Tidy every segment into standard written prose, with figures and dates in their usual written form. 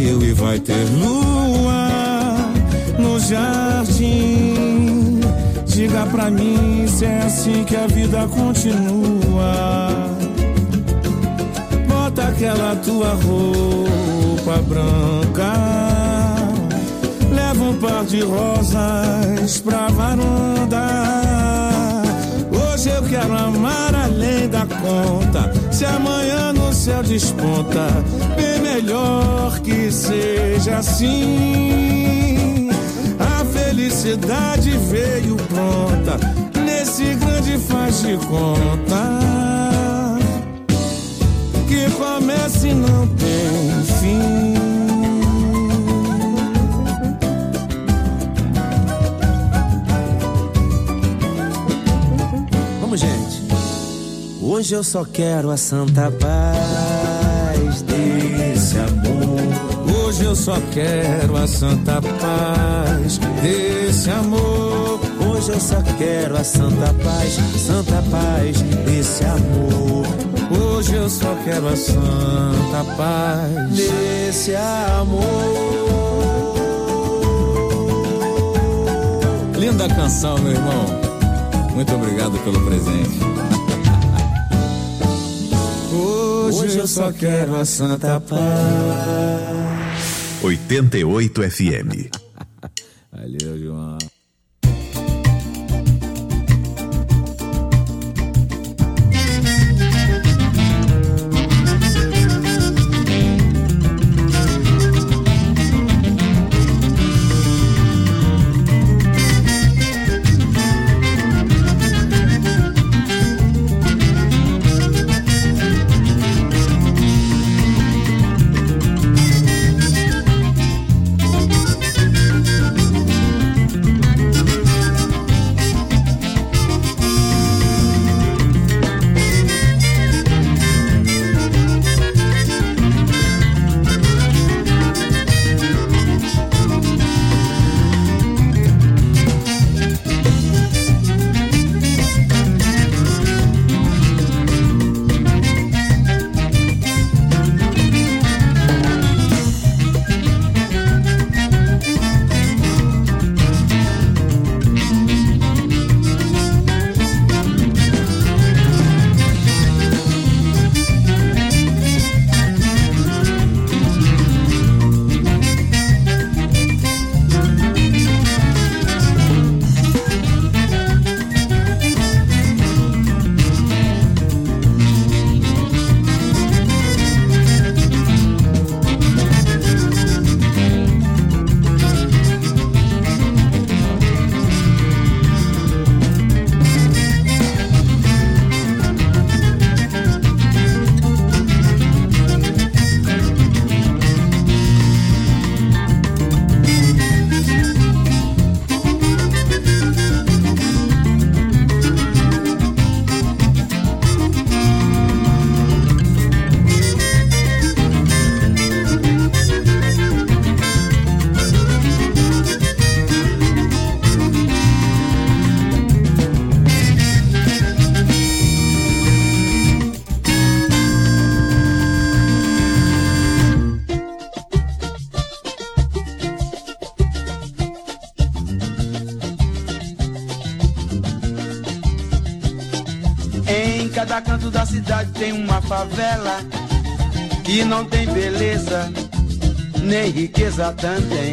bateu e vai ter lua no jardim. Diga pra mim se é assim que a vida continua. Bota aquela tua roupa branca, leva um par de rosas pra varanda. Hoje eu quero amar além da conta. Se amanhã no céu desponta, bem melhor que seja assim. A felicidade veio pronta nesse grande faz de conta, que começa e não tem fim. Vamos, gente. Hoje eu só quero a santa paz desse amor. Hoje eu só quero a santa paz desse amor. Hoje eu só quero a santa paz desse amor. Hoje eu só quero a santa paz desse amor. Linda canção, meu irmão. Muito obrigado pelo presente. Hoje eu só quero a santa paz. 88 FM. Valeu, João. cada canto da cidade tem uma favela que não tem beleza, nem riqueza também.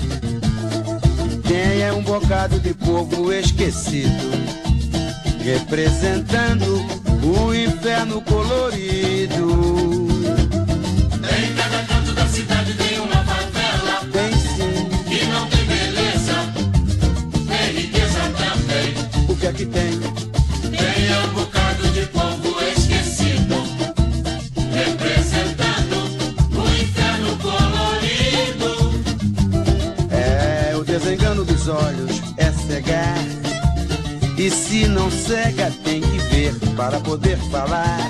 Tem é um bocado de povo esquecido, representando o inferno colorido. Em cada canto da cidade tem uma favela, tem sim, que não tem beleza, nem riqueza também. O que é que tem? Tem um bocado de povo esquecido, representando o inferno colorido. É, o desengano dos olhos é cegar, e se não cega tem que ver para poder falar.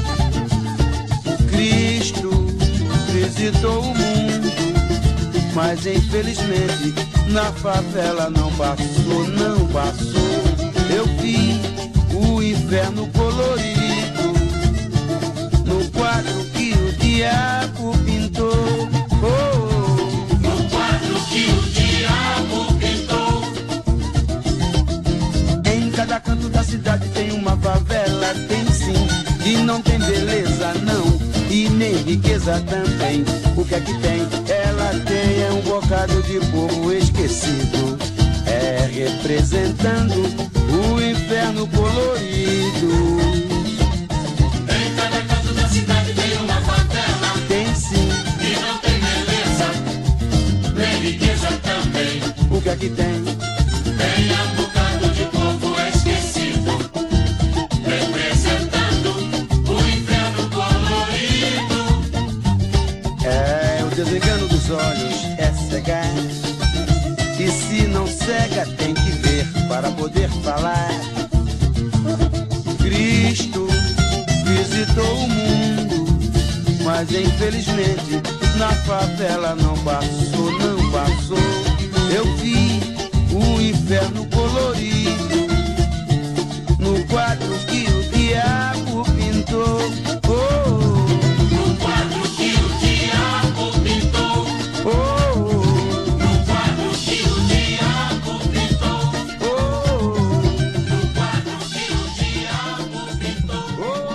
Cristo visitou o mundo, mas infelizmente na favela não passou, não passou. Eu vi o inferno colorido no quadro que o diabo pintou. Oh, beleza também. O que é que tem? Ela tem um bocado de povo esquecido, representando o inferno colorido. Em cada canto da cidade tem uma favela. Tem sim. E não tem beleza, tem riqueza também. O que é que tem? Tem um bocado de povo esquecido, representando o inferno colorido. O desengano dos olhos é cegar, e se não cega tem que ver para poder falar. Cristo visitou o mundo, mas infelizmente na favela não passou, não passou. Eu vi o inferno colorido no quadro que o diabo pintou. No quadro que o diabo pintou. No quadro que o diabo pintou. No quadro que o diabo pintou.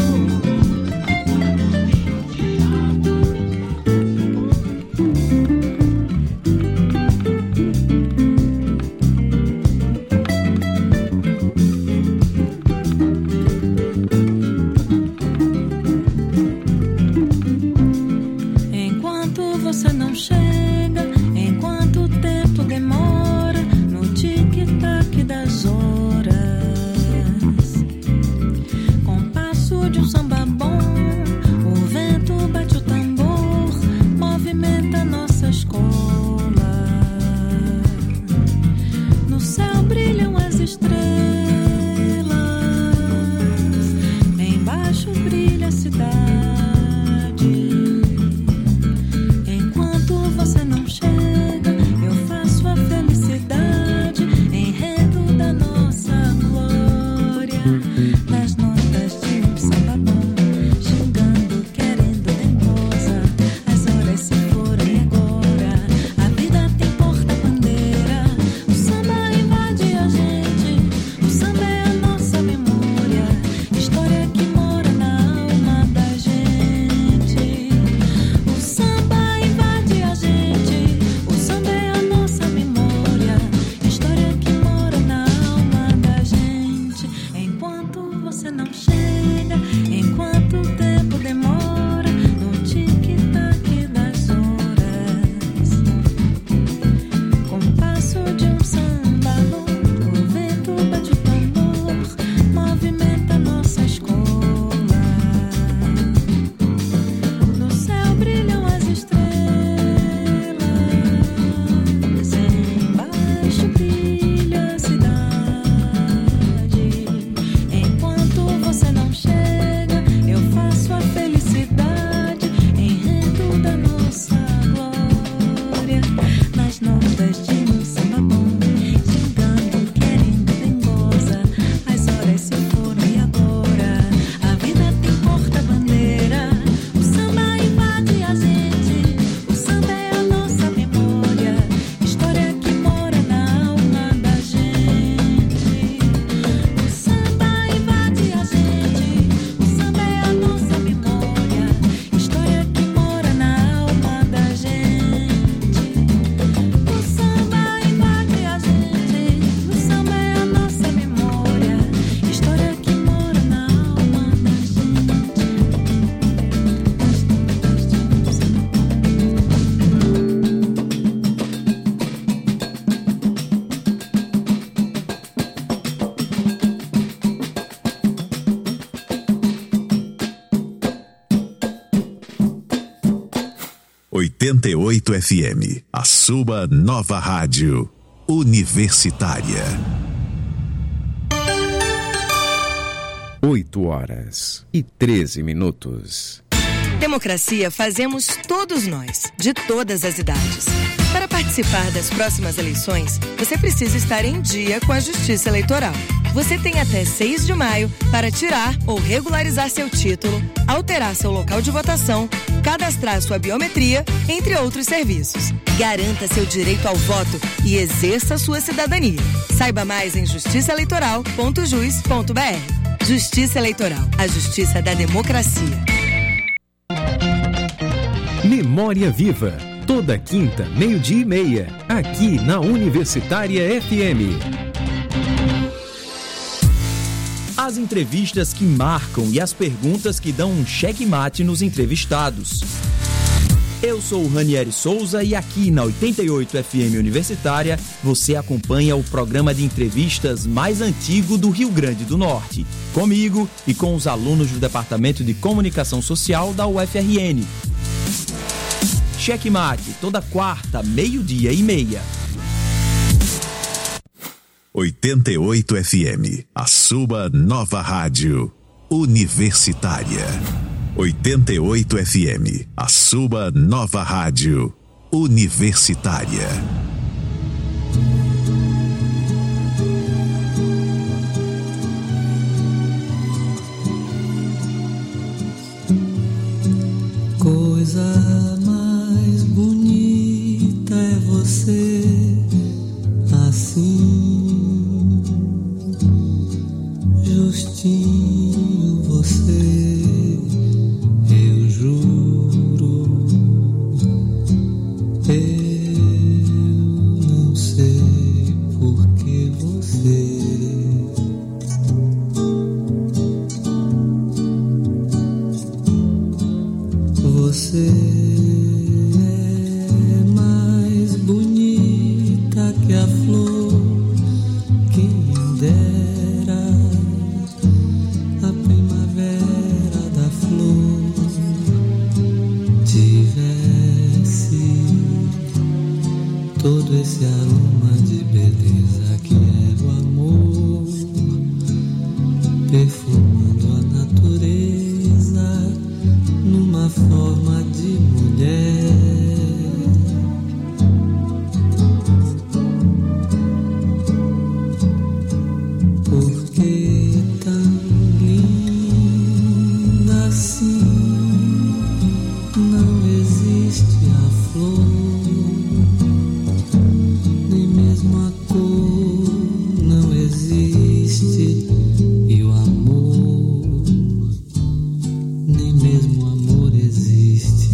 Enquanto você não chega, enquanto o tempo demora, no tic-tac das horas, compasso de um samba bom, o vento bate o tambor, movimenta nossa escola. No céu brilham as estrelas, embaixo brilha a cidade. Enquanto você não chega, eu faço a felicidade, enredo da nossa glória, nas notas de um samba bom, xingando, querendo dengosa. As horas se foram agora, a vida tem porta-bandeira. O samba invade a gente, o samba é a nossa memória, história que mora na alma da gente. O samba invade a gente, o samba é a nossa memória, história que mora na alma da gente. Enquanto você não chega, enquanto o tempo demora, no tic-tac das horas, compasso de um samba louco, o vento bate o tambor, movimenta nossa escola. No céu brilham as estrelas, embaixo brilha a cidade. Enquanto você não chega, eu faço a felicidade, enredo da nossa glória, nas notas de um samba bom, xingando, querendo dengosa. As horas se foram e agora a vida tem porta-bandeira. O samba invade a gente, o samba é a nossa memória, história que mora na alma da gente. O samba invade a gente, o samba é a nossa memória, história que mora na alma da gente. O samba invade a gente, o samba é a nossa memória, história que mora na alma da gente. 88 FM, a sua nova rádio universitária. 8h13. Democracia fazemos todos nós, de todas as idades. Para participar das próximas eleições, você precisa estar em dia com a Justiça Eleitoral. Você tem até 6 de maio para tirar ou regularizar seu título, alterar seu local de votação, cadastrar sua biometria, entre outros serviços. Garanta seu direito ao voto e exerça sua cidadania. Saiba mais em justiçaeleitoral.jus.br. Justiça Eleitoral, a justiça da democracia. Memória Viva, toda quinta, 12:30, aqui na Universitária FM. As entrevistas que marcam e as perguntas que dão um checkmate nos entrevistados. Eu sou o Ranieri Souza e aqui na 88 FM Universitária você acompanha o programa de entrevistas mais antigo do Rio Grande do Norte. Comigo e com os alunos do Departamento de Comunicação Social da UFRN. Checkmate, toda quarta, 12:30. 88 FM, a sua nova rádio universitária. 88 FM, a sua nova rádio universitária. Coisa mais bonita é você assim, justinho você, eu juro, eu não sei por que você é mais bonita que a flor, quem dera a primavera da flor tivesse todo esse aroma de beleza que é o amor, perfumando a natureza numa forma de mulher. Por que tão linda assim? Não existe a flor, nem mesmo a cor não existe, e o amor, nem mesmo o amor existe.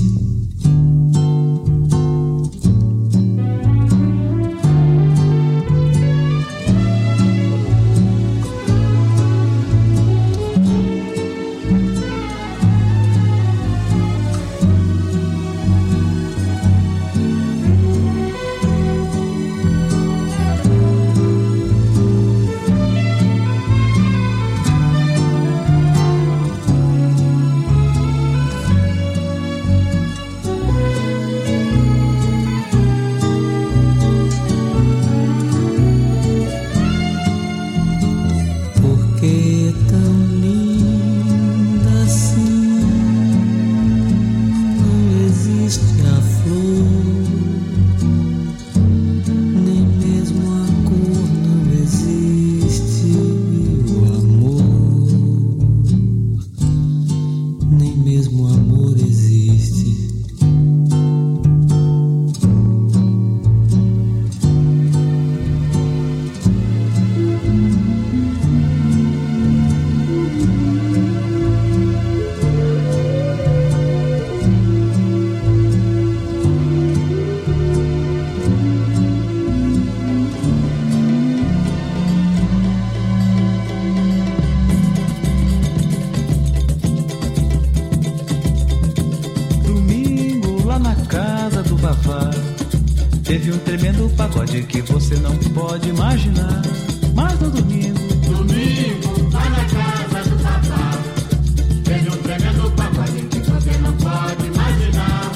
Teve um tremendo pagode que você não pode imaginar. Mas no domingo, lá na casa do papá, teve um tremendo pagode que você não pode imaginar.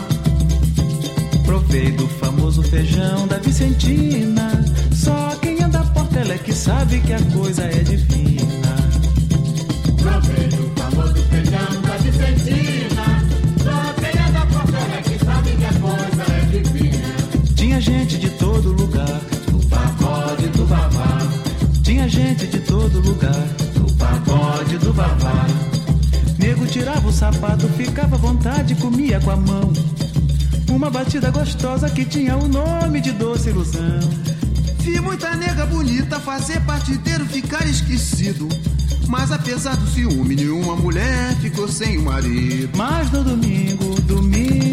Provei do famoso feijão da Vicentina. Só quem anda por tela é que sabe que a coisa é divina. Provei do famoso feijão da Vicentina. Só quem anda por tela é que sabe que a coisa é divina. Tinha gente de todo lugar no pagode do Vavá. Tinha gente de todo lugar no pagode do Vavá. Nego tirava o sapato, ficava à vontade, comia com a mão uma batida gostosa que tinha o nome de Doce Ilusão. Vi muita nega bonita fazer partideiro ficar esquecido, mas apesar do ciúme, nenhuma mulher ficou sem o marido. Mas no domingo,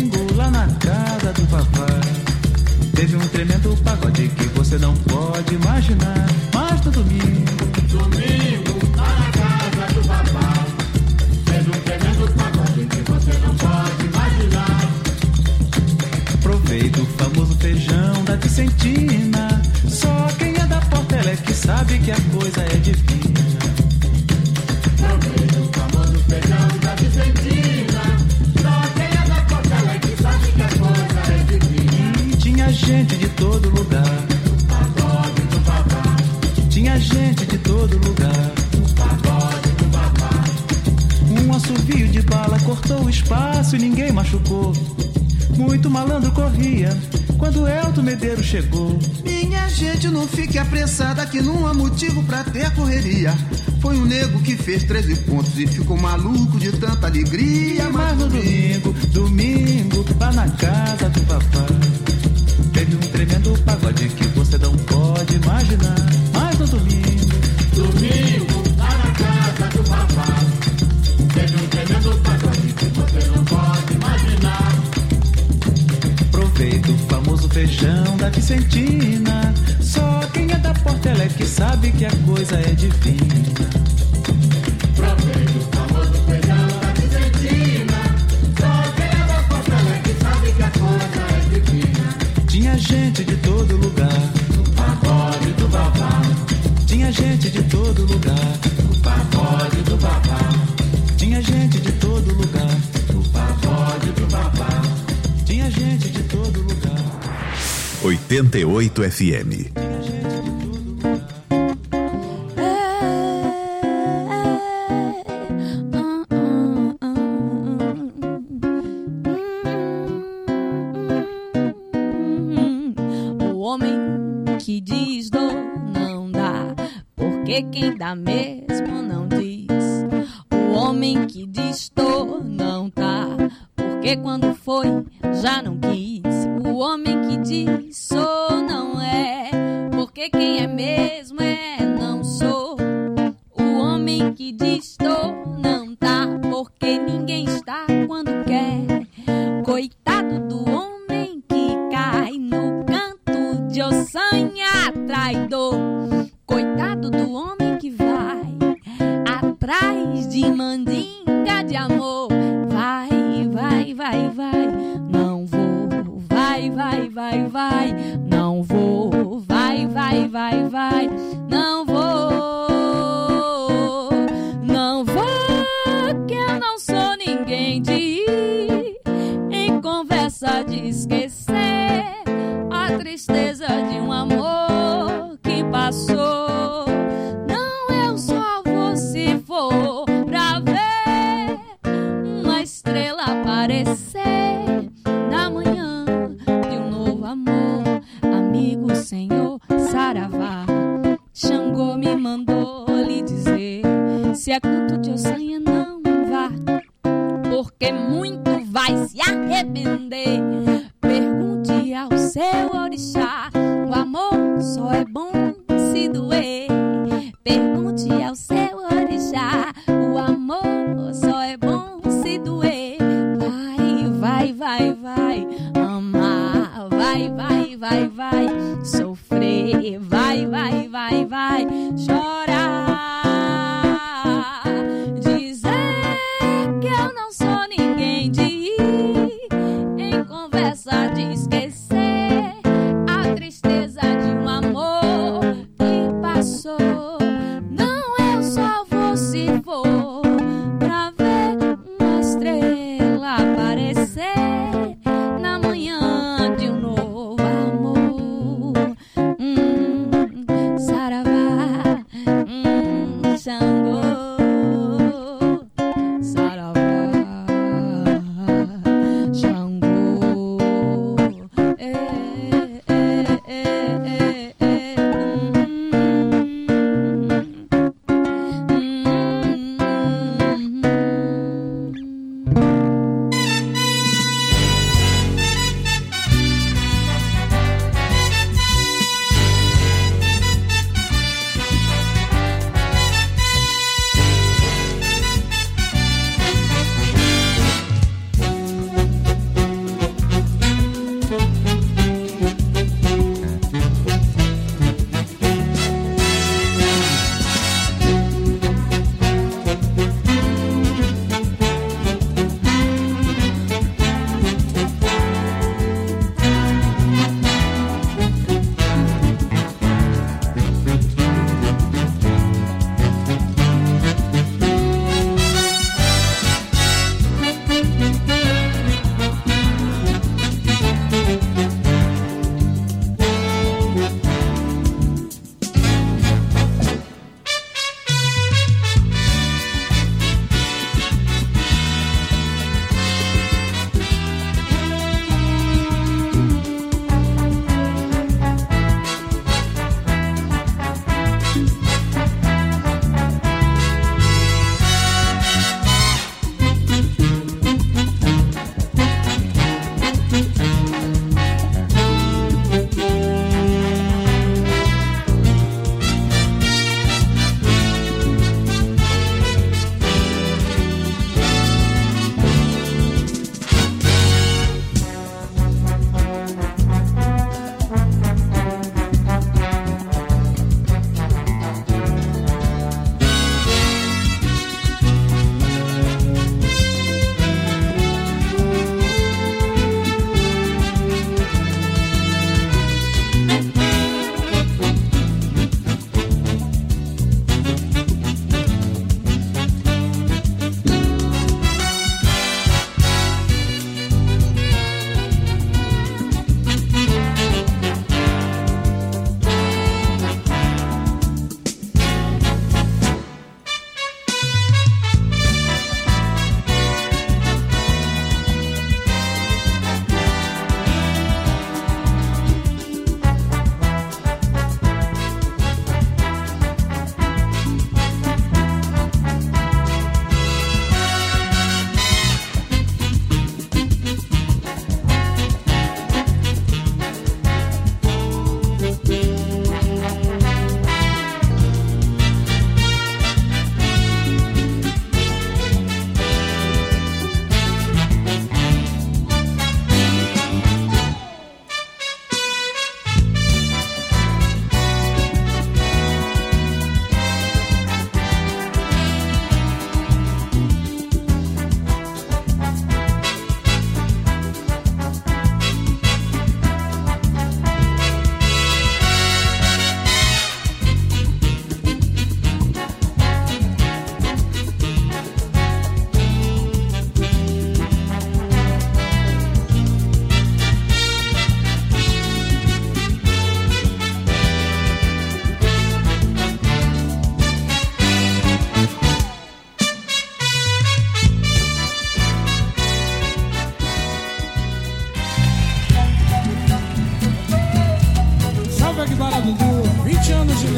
lá na casa do papai. Teve um tremendo pagode que você não pode imaginar. Mas no domingo, lá na casa do papai, teve um tremendo pagode que você não pode imaginar. Provei do famoso feijão da Vicentina. Só quem é da Portela é que sabe que a coisa é divina. Provei do famoso feijão da Vicentina. Só quem é da Portela é que sabe que a coisa é divina. E tinha gente de todo lugar. O pagode do babá. Tinha gente de todo lugar. O pagode do babá. Um assovio de bala cortou o espaço e ninguém machucou. Muito malandro corria quando Elton Medeiros chegou. Minha gente, não fique apressada que não há motivo pra ter correria. Foi um nego que fez 13 pontos e ficou maluco de tanta alegria. Mas no domingo, lá na casa do papai, teve um tremendo pagode que você não pode imaginar. Mas no domingo, lá na casa do papai, teve um tremendo pagode que você não pode imaginar. Provei do famoso feijão da Vicentina. Só quem é da Portela é que sabe que a coisa é divina. Provei do famoso feijão da Vicentina. Só quem é da Portela é que sabe que a coisa é divina. Tinha gente de todo lugar. O pagode do babá. Tinha gente de todo lugar. O pagode do babá. Tinha gente de todo lugar. O pagode do babá. Tinha gente de todo lugar. 88 FM. O homem que diz dor não dá, porque quem dá mesmo não diz. O homem que diz dor não tá, porque quando foi já não quis. O homem que diz sou não é, porque quem é mesmo é não sou. O homem que diz dor não tá, porque ninguém está quando quer. Coitado do homem que cai no canto de ossanha traidor. Coitado do homem que vai atrás de mandinga de amor. Vai, vai, vai, vai, não vou. Vai, vai, vai, vai, não vou. Vai, vai, vai, vai, não vou. Não vou, que eu não sou ninguém de ir em conversa de esquecer a tristeza de um amor que passou. Não, eu só vou se for pra ver uma estrela aparecer na manhã de um novo amor. Amigo Senhor Saravá, Xangô me mandou lhe dizer: se é canto de ossanha não vá, porque muito vai se arrepender. Pergunte ao seu orixá, o amor só é bom se doer. Pergunte ao seu orixá, o amor só é bom se doer. Vai, vai, vai, vai, amar. Vai, vai, vai, vai, sofrer. Vai, vai, vai, vai, chorar. Dizer que eu não sou ninguém de ir em conversa de esquecer a tristeza de um amor que passou. Não, eu só vou se for pra ver uma estrela aparecer na manhã de um novo amor. Saravá,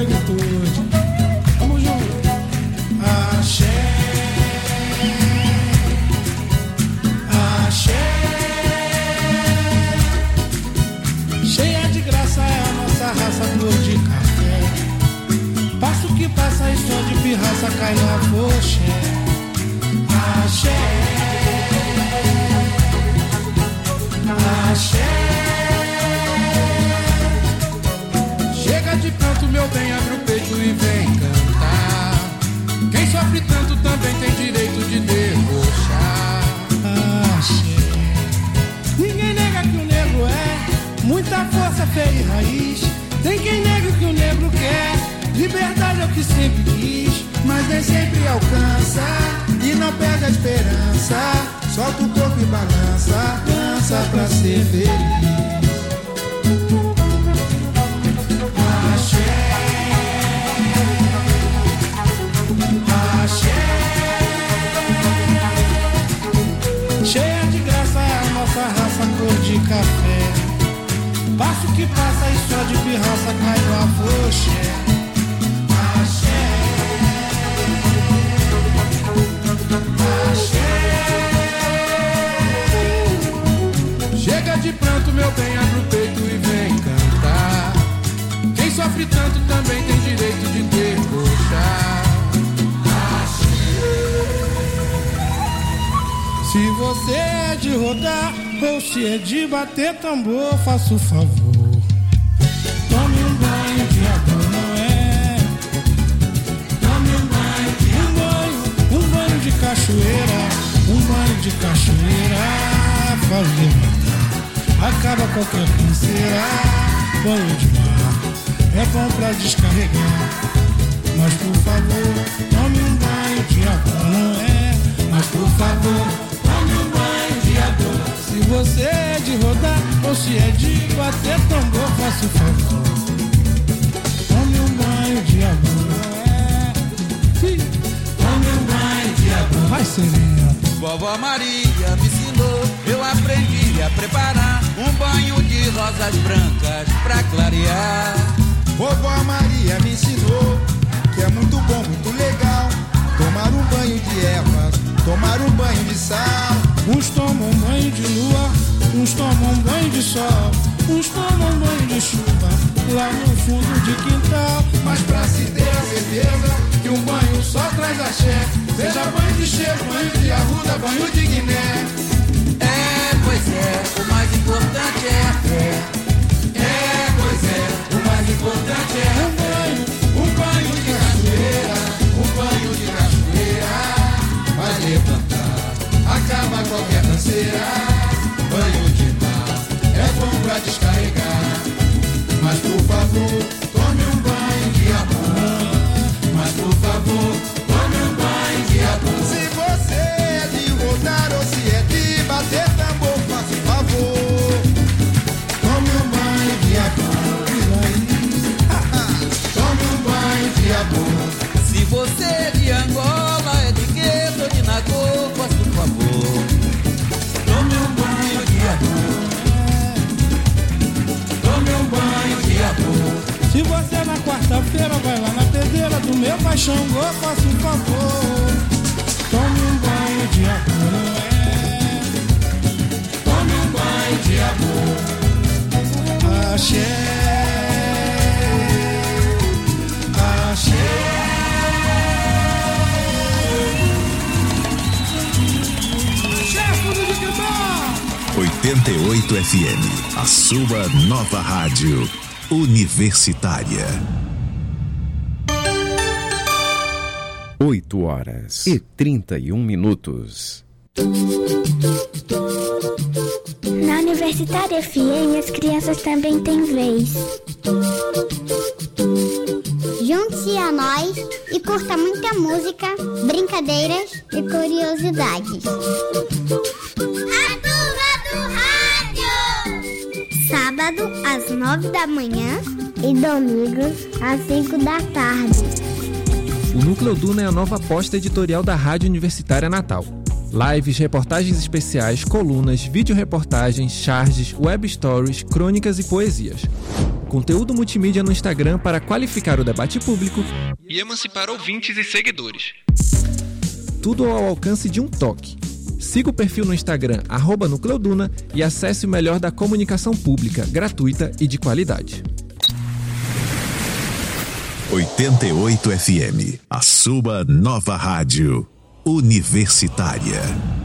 negritude. Vamos junto. Axé, axé. Cheia de graça é a nossa raça, cor de café. Passo que passa e só de pirraça cai no afoxé. Axé, axé. Chega de canto, meu bem, abre o peito e vem cantar. Quem sofre tanto também tem direito de debochar. Axé. Ninguém nega que o negro é muita força, fé e raiz. Tem quem nega o que o negro quer. Liberdade é o que sempre quis, mas nem sempre alcança. E não perde a esperança. Solta o corpo e balança. Dança pra ser feliz. Cheia de graça é a nossa raça, cor de café. Passo que passa e só de pirraça cai no afoxé. Axé, axé. Chega de pranto, meu bem, abre o peito e vem cantar. Quem sofre tanto também tem direito de debochar. Se você é de rodar ou se é de bater tambor, faça o favor. Tome um banho de água, não é? Tome um banho de água. Um banho de cachoeira. Um banho de cachoeira faz levantar, acaba qualquer canseira. Banho de mar é bom pra descarregar, mas por favor, tome um banho de água, não é? Mas por favor, tome um banho de água. Se você é de rodar ou se é de bater tambor, faça o favor. Tome um banho de água, não é? Sim. Tome um banho de água. Vai, Serena. Vovó Maria me ensinou, eu aprendi a preparar um banho de rosas brancas pra clarear. Vovó Maria me ensinou que é muito bom, muito legal tomar um banho de ervas, tomar um banho de sal. Uns tomam banho de lua, uns tomam banho de sol, uns tomam banho de chuva lá no fundo de quintal. Mas pra se ter a certeza que um banho só traz axé, seja banho de cheiro, banho de arruda, banho de Guiné. É, pois é, o mais importante é a fé. É, pois é, o mais importante é a fé. Um banho de cachoeira, um banho de cachoeira vai levantar, acaba qualquer canseira. Banho de mar é bom pra descarregar, mas por favor, tome um banho de amor. Mas por favor, tome um banho de amor. Se você é de rodar ou se é de bater tambor, faça o favor, tome um banho de amor. Tome um banho de amor. Se você é de Angola, é de Queto ou de Nagô, faça o favor. Tome um banho de amor. Tome um banho de amor. Se você na quarta-feira vai lá na pedreira do meu pai Xangô, faça um favor. Tome um banho de amor, não é? Tome um banho de amor. Axé, axé. Chefe do Diquitão 88 FM, a sua nova rádio universitária. 8h31. Na Universitária FM, as crianças também têm vez. Junte-se a nós e curta muita música, brincadeiras e curiosidades. A turma do rádio! Sábado, às 9 da manhã e domingos, às 5 da tarde. O Núcleo Duna é a nova aposta editorial da Rádio Universitária Natal. Lives, reportagens especiais, colunas, vídeo-reportagens, charges, web stories, crônicas e poesias. conteúdo multimídia no Instagram para qualificar o debate público e emancipar ouvintes e seguidores. Tudo ao alcance de um toque. Siga o perfil no Instagram @Nucleoduna e acesse o melhor da comunicação pública, gratuita e de qualidade. 88 FM, a sua nova rádio universitária.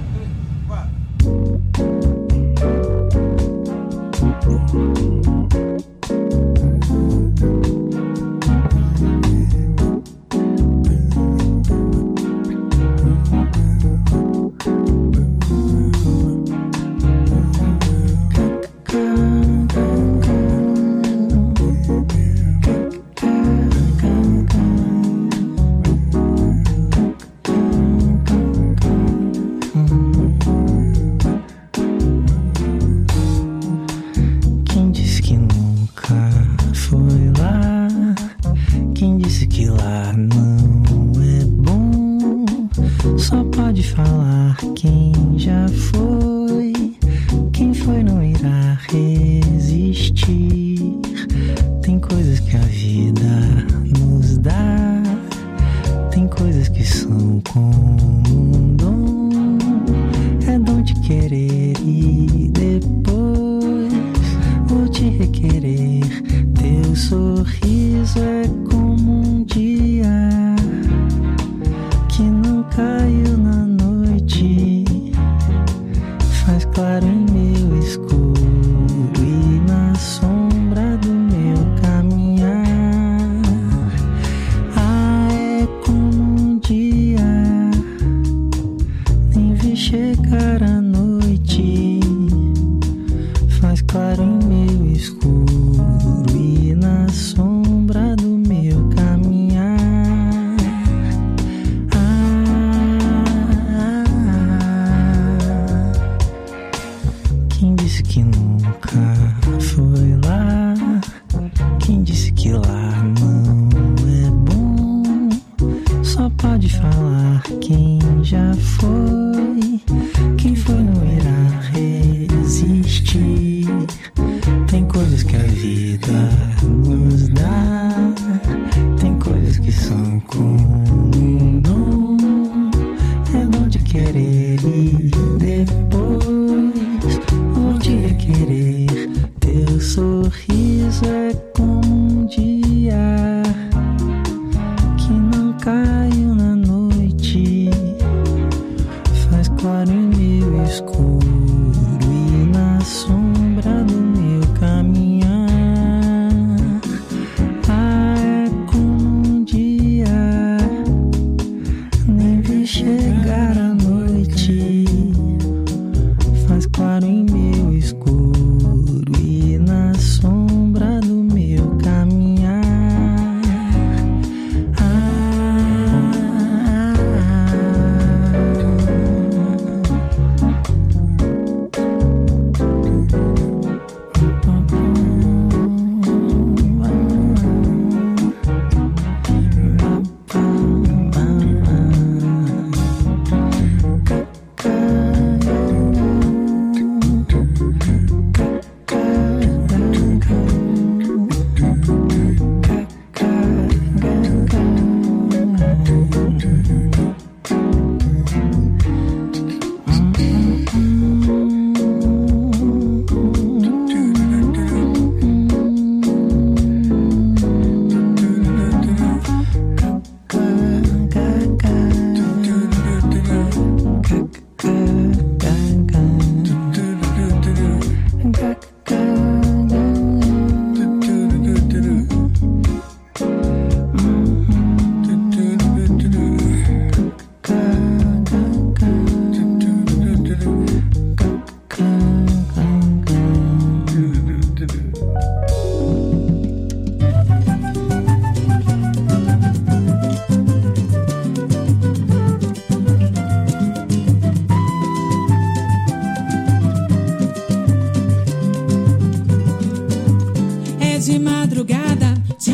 de madrugada,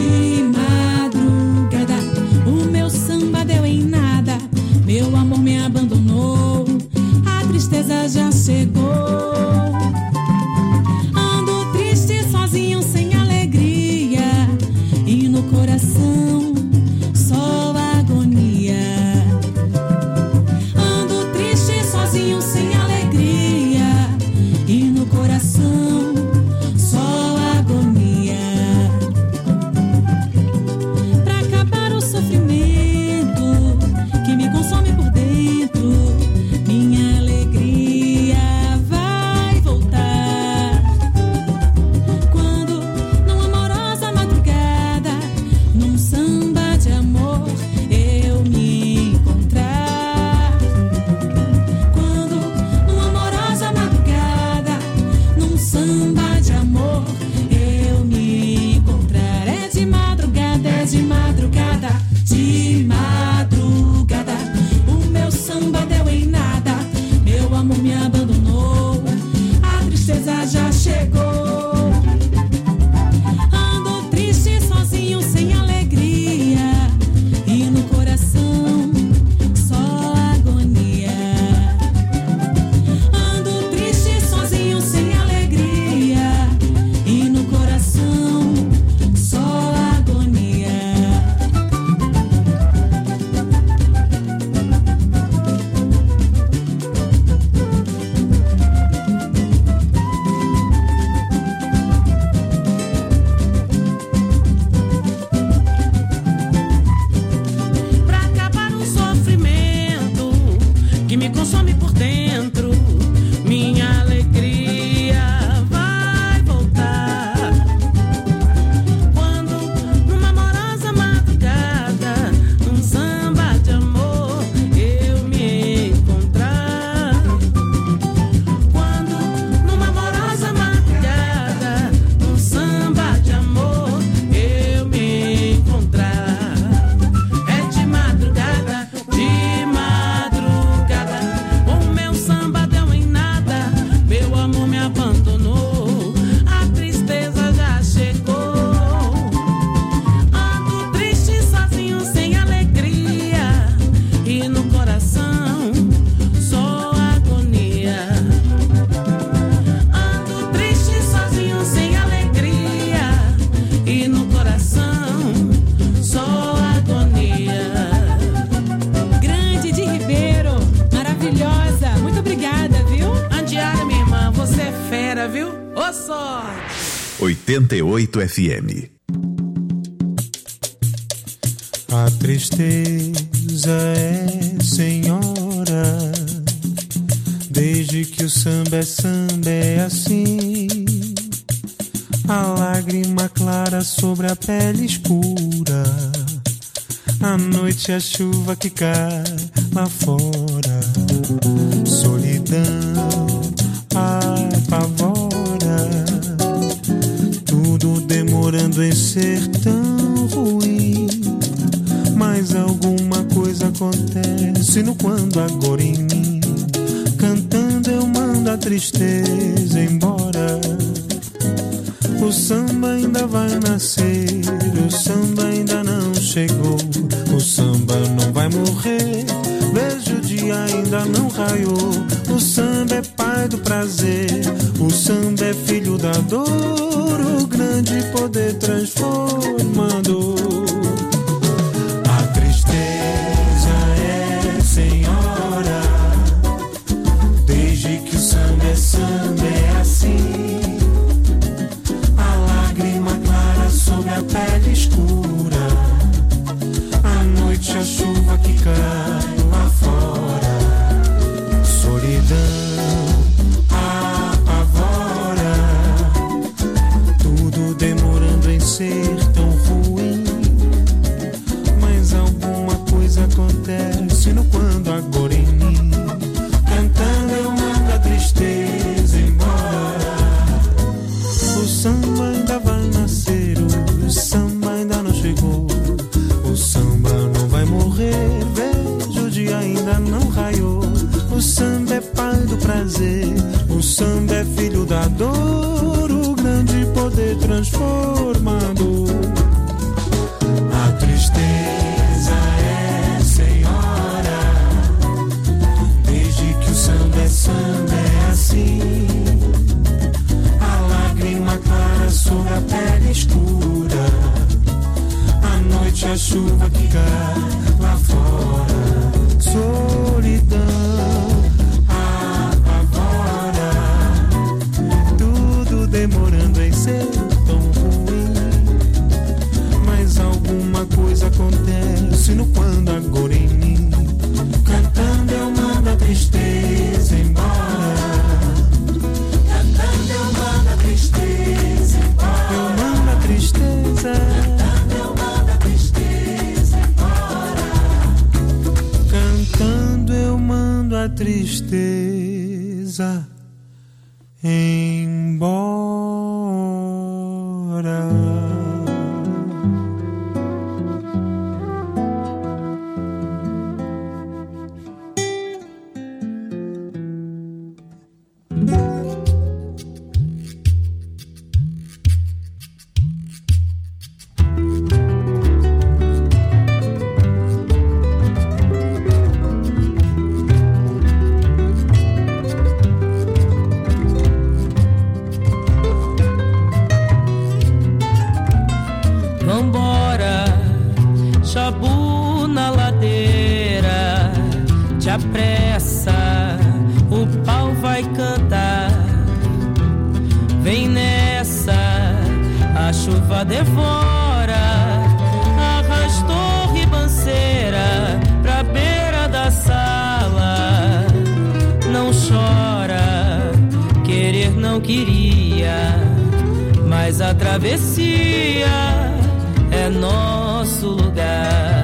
o meu samba deu em nada, meu amor me abandonou, a tristeza já chegou. Ando triste, sozinho, sem alegria. 88 FM. A tristeza é senhora, desde que o samba é assim. A lágrima clara sobre a pele escura, a noite a chuva que cai lá fora. Solidão apavora, tudo demorando em ser tão ruim. Mas alguma coisa acontece no quando agora em mim. Cantando eu mando a tristeza embora. O samba ainda vai nascer, o samba ainda não chegou. O samba não vai morrer, vejo o dia ainda não raiou. O samba é pai do prazer, o samba é filho da dor, o grande poder transformador. A tristeza é senhora, desde que o samba é assim. A lágrima clara sobre a pele escura, a noite a chuva que cai lá fora. Solidão apavora, tudo demorando em ser tão ruim. Mas alguma coisa acontece no quando agora em mim. Cantando eu mando a tristeza embora. O samba ainda vai nascer, o samba ainda não chegou. O samba não vai morrer, vejo o dia ainda não raiou. O samba é pai do prazer, o samba é filho da dor, o grande poder transformador. A tristeza é senhora, desde que o samba é assim. A lágrima clara sobre a pele escura, a noite a chuva que cai lá fora. Solidão apavora, tudo demorando em ser tão ruim. Mas alguma coisa acontece no quando agora em mim. Cantando eu mando a tristeza embora. Cantando eu mando a tristeza embora. Eu mando a tristeza. Cantando eu mando a tristeza embora. Cantando eu mando a tristeza embora. Chabu na ladeira, te apressa, o pau vai cantar. Vem nessa, a chuva devora, arrastou ribanceira pra beira da sala. Não chora, querer não queria, mas a travessia é nosso lugar.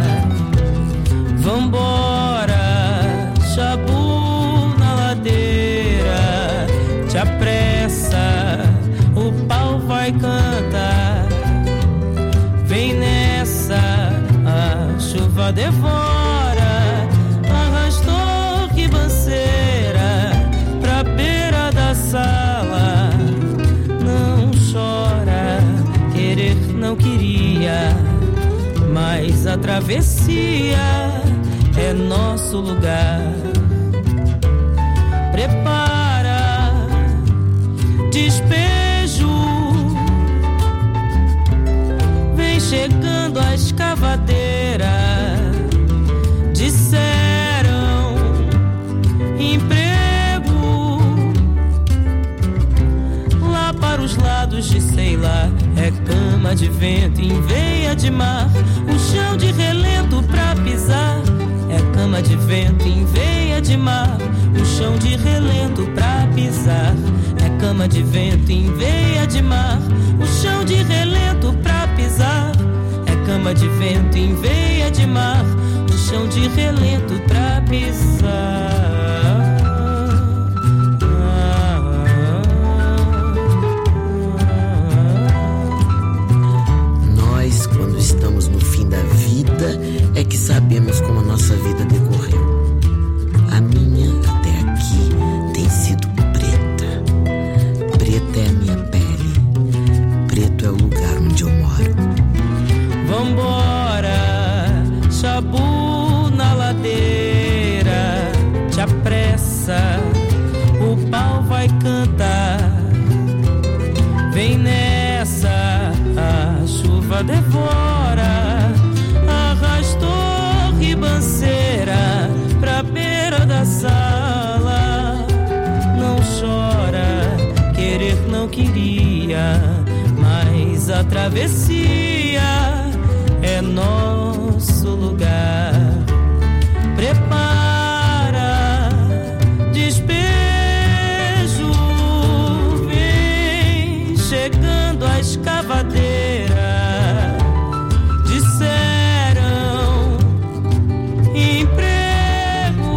Vambora, Chabu na ladeira, te apressa, o pau vai cantar. Vem nessa, a chuva devora, arrastou ribanceira pra beira da sala. Não chora, querer não queria, mas a travessia é nosso lugar. Prepara, despejo, vem chegando a escavadeira. Disseram emprego lá para os lados de sei lá. é cama de vento em veia de mar, o chão de relento pra pisar. É cama de vento em veia de mar, o chão de relento pra pisar. É cama de vento em veia de mar, o chão de relento pra pisar. É cama de vento em veia de mar, o chão de relento pra pisar. Nós, quando estamos no fim da vida, é que sabemos como a nossa vida decorreu. A minha, até aqui, tem sido preta. Preta é a minha pele. Preto é o lugar onde eu moro. Vambora, chabu na ladeira, te apressa, o pau vai cantar. Vem nessa, a chuva devora, arrastou ribanceira pra beira da sala. Não chora, querer não queria, mas a travessia é nosso lugar. Prepara, despejo, vem chegando a escavadeira. Disseram emprego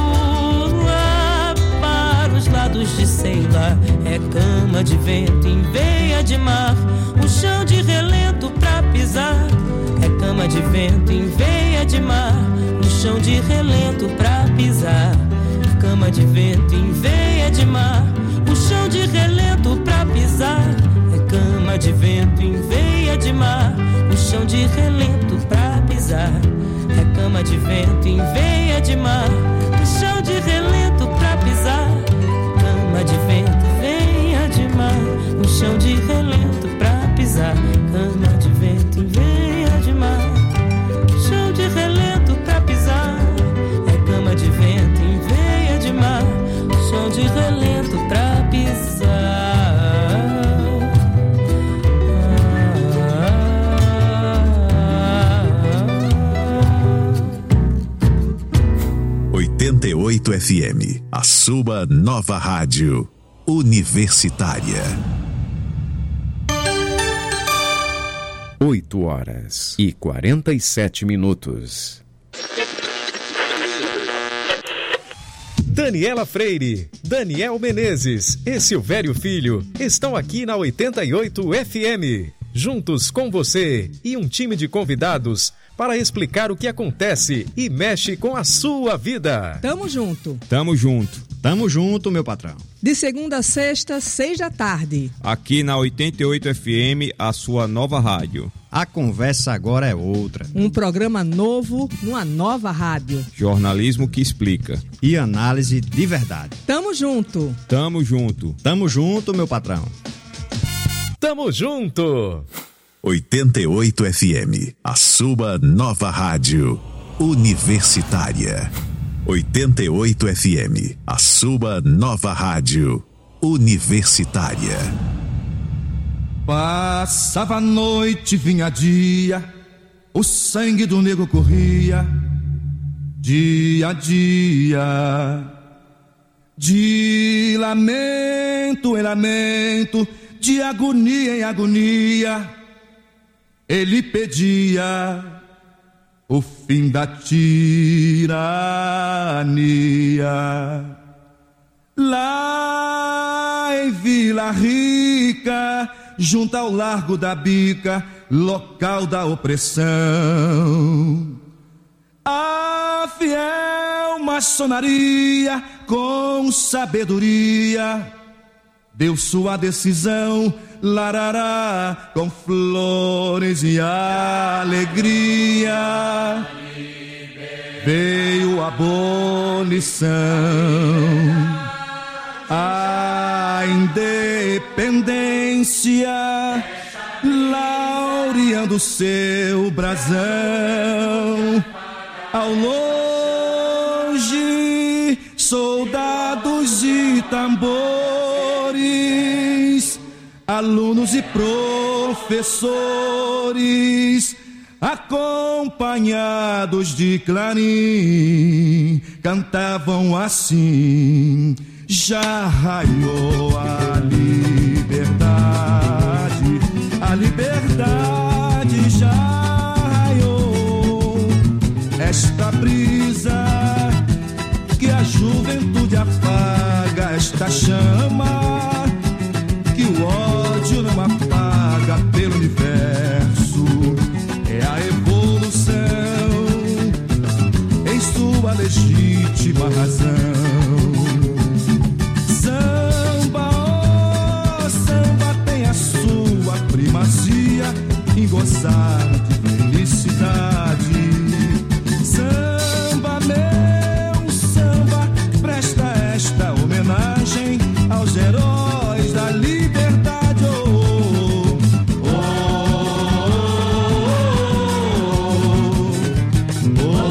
lá para os lados de Ceilá. É cama de vento em veia de mar, o chão de relento pra pisar. É cama de vento em veia de mar, no chão de relento pra pisar. Cama de vento em veia de mar, o chão de relento pra pisar. É cama de vento em veia de mar, o chão de relento pra pisar. É cama de vento em veia de mar, o chão de relento pra pisar. Cama de vento, veia de mar, o chão de relento pra pisar. Cama de vento em veia de mar, chão de relento pra pisar. É cama de vento em veia de mar, chão de relento pra pisar. 88 FM, a sua nova rádio universitária. 8h47. Daniela Freire, Daniel Menezes e Silvério Filho estão aqui na 88 FM, juntos com você e um time de convidados para explicar o que acontece e mexe com a sua vida. Tamo junto. Tamo junto. Tamo junto, meu patrão. De segunda a sexta, 6h. Aqui na 88 FM, a sua nova rádio. A conversa agora é outra. Um programa novo, numa nova rádio. Jornalismo que explica. E análise de verdade. Tamo junto. Tamo junto. Tamo junto, meu patrão. Tamo junto. 88 FM, a sua nova rádio universitária. 88 FM, a sua nova rádio universitária. Passava a noite, vinha dia, o sangue do negro corria, dia a dia, de lamento em lamento, de agonia em agonia, ele pedia o fim da tirania. Lá em Vila Rica, junto ao Largo da Bica, local da opressão, a fiel maçonaria com sabedoria deu sua decisão, larará, com flores e alegria. Veio a abolição, a independência, laureando seu brasão. Ao longe, soldados e tambores, alunos e professores, professores, acompanhados de clarim, cantavam assim: já raiou a liberdade já raiou. Esta brisa que a juventude apaga, esta chama que o ódio não apaga pelo universo, é a evolução em sua legítima razão. Samba, oh, samba tem a sua primazia em gozar de felicidade. Samba, meu samba, presta esta homenagem aos heróis da liberdade. Oh, oh, oh, oh,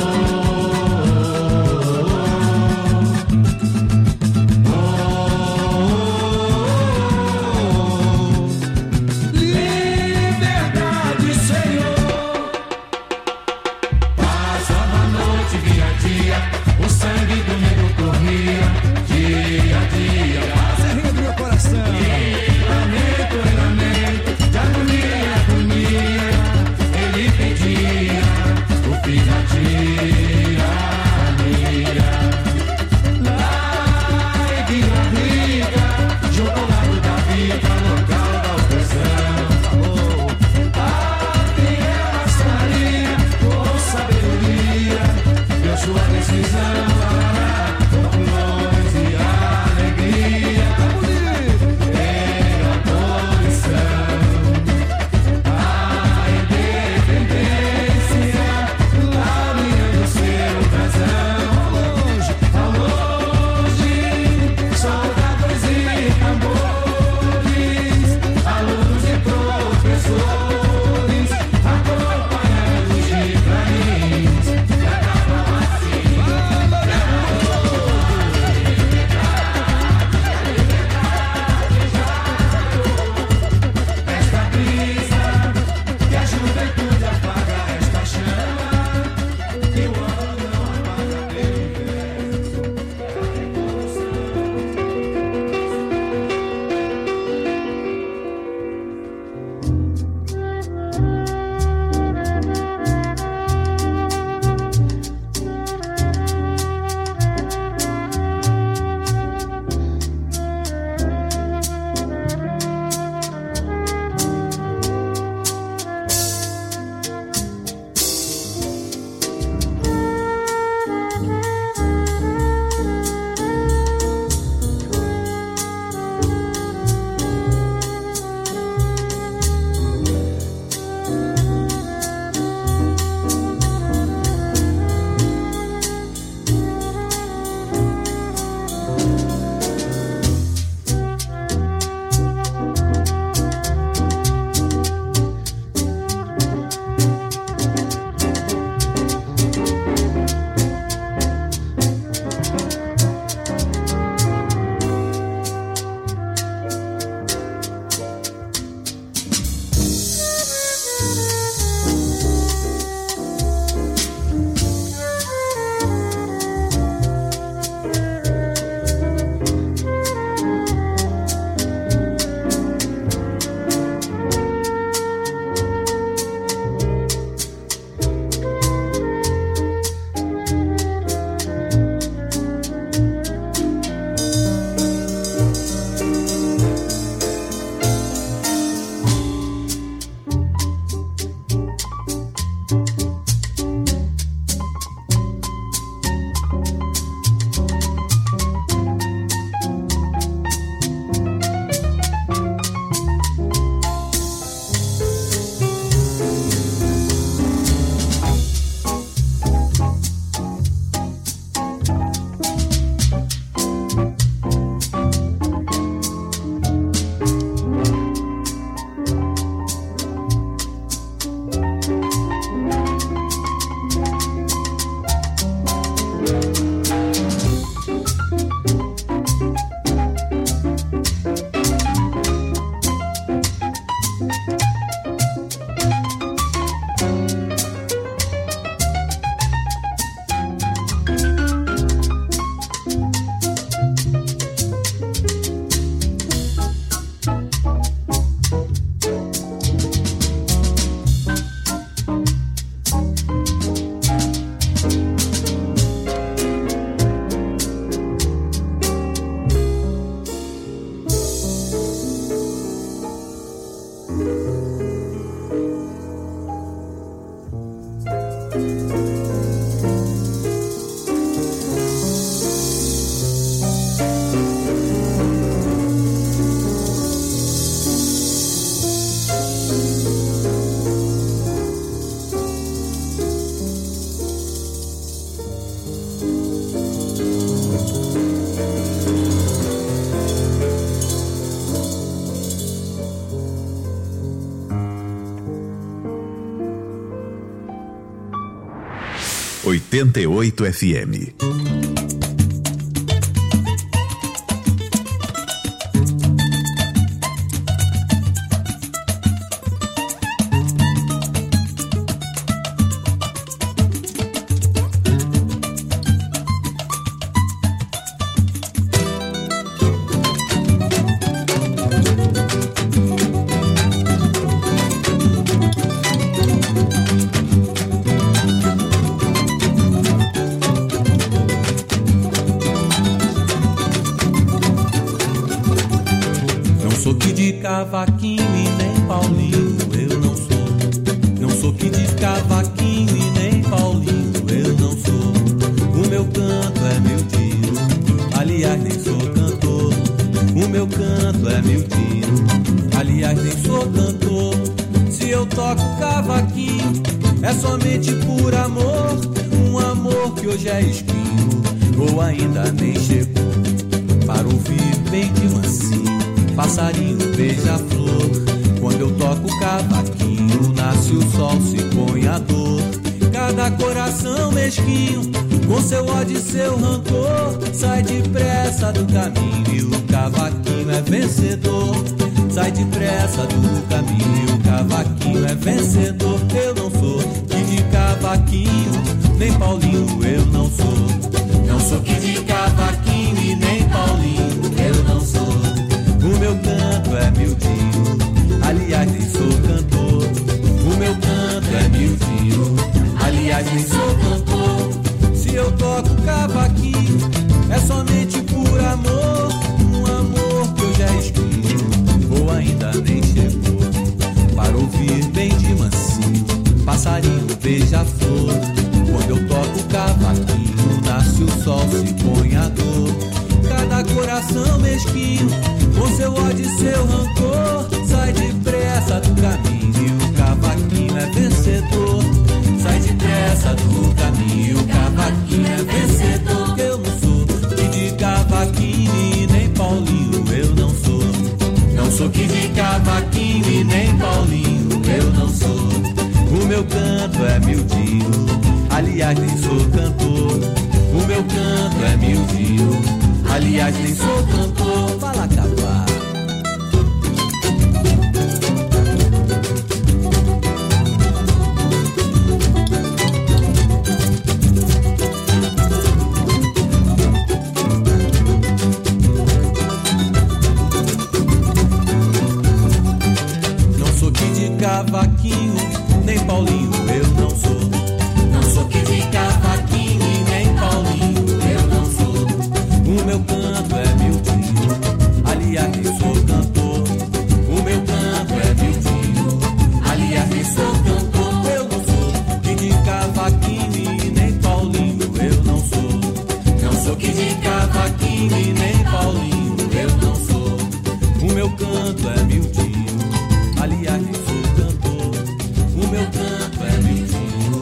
oh. Liberdade, Senhor. 88 FM. Cavaquinho e nem Paulinho, eu não sou. Não sou que de cavaquinho e nem Paulinho, eu não sou. O meu canto é miudinho, aliás nem sou cantor. O meu canto é miudinho, aliás nem sou cantor. Se eu toco cavaquinho, é somente por amor. Um amor que hoje é espinho, ou ainda nem chegou. Para ouvir bem de mansinho, passarinho beija-flor. Quando eu toco cavaquinho, nasce o sol, se põe a dor. Cada coração mesquinho, com seu ódio e seu rancor, sai depressa do caminho e o cavaquinho é vencedor. Sai depressa do caminho e o cavaquinho é vencedor. Eu não sou que de cavaquinho, nem Paulinho, eu não sou. Não sou que de cavaquinho e nem Paulinho, eu não sou. O meu canto é miudinho, aliás nem sou cantor. O meu canto é miudinho, aliás nem sou cantor. Se eu toco cavaquinho, é somente por amor. Um amor que hoje é espinho, ou ainda nem chegou. Para ouvir bem de mansinho, passarinho beija-flor. Quando eu toco cavaquinho, nasce o sol, se põe a dor. Cada coração mesquinho, com seu ódio e seu rancor, sai depressa do caminho e o cavaquinho é vencedor. Sai depressa do caminho e o cavaquinho é vencedor. Eu não sou que de cavaquinho e nem Paulinho, eu não sou. Não sou que de cavaquinho e nem Paulinho, eu não sou. O meu canto é miudinho, aliás nem sou cantor. O meu canto é miudinho, aliás nem sou cantor. Fala acabar. Não sou que de cavaquinho, nem Paulinho, eu não sou. Não sou que de cavaquinho e nem Paulinho, eu não sou. O meu canto é miudinho, aliás nem sou cantor. O meu canto é miudinho, aliás nem sou cantor. Eu não sou que de cavaquinho e nem Paulinho, eu não sou. Não sou que de cavaquinho e nem Paulinho, eu não sou. O meu canto é miudinho, aliás nem sou cantor. O meu canto é miudinho,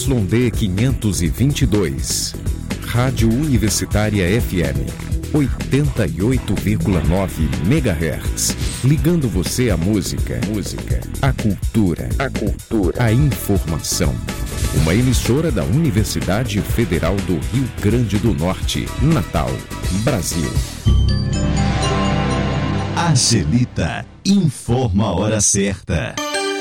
ZYD 522. Rádio Universitária FM 88,9 MHz. Ligando você à música, à cultura, à informação. Uma emissora da Universidade Federal do Rio Grande do Norte, Natal, Brasil. Angelita informa a hora certa.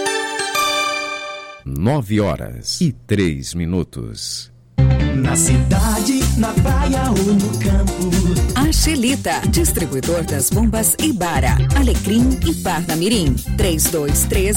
9h03. Na cidade, na praia ou no campo. Angelita, distribuidor das bombas Ibara, Alecrim e Parnamirim. 3213